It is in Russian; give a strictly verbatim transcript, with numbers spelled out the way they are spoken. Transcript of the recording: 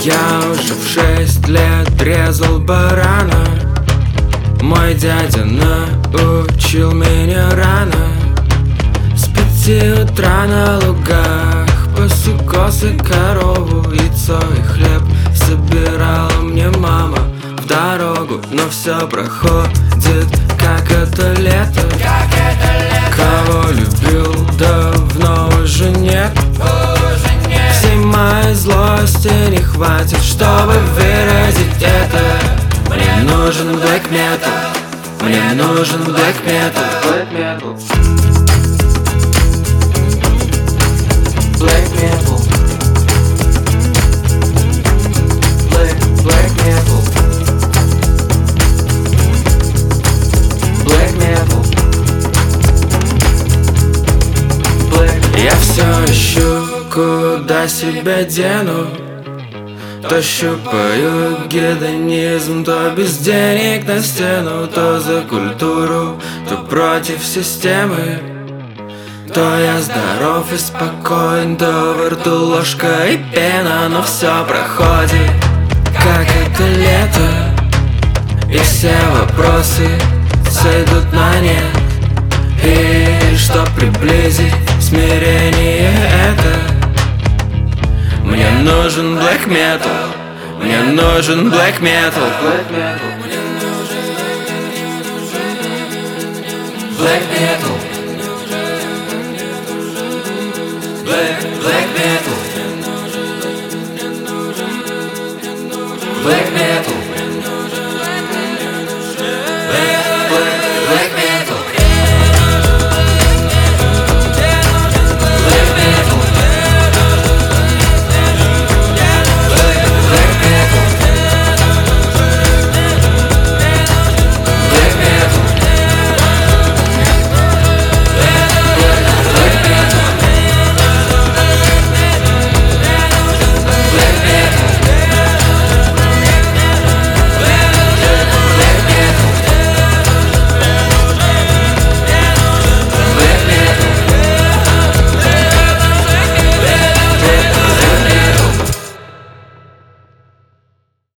Я уже в шесть лет резал барана. Мой дядя научил меня рано. С пяти утра на лугах пасу косы, корову, яйцо и хлеб собирала мне мама в дорогу. Но все проходит, как это лето. Кого любил, давно уже нет. Всей моей злости не хватит, чтобы выразить это. Мне нужен black metal, мне нужен black metal, black metal, black metal, black, black metal, black metal, black. Я все ищу, куда себя дену. То щупаю гедонизм, то без денег на стену, то за культуру, то против системы. То я здоров и спокоен, то во рту ложка и пена. Но все проходит, как это лето, и все вопросы сойдут на нет. И чтоб приблизить смирение это, мне нужен black metal, мне нужен black metal, black metal, black metal.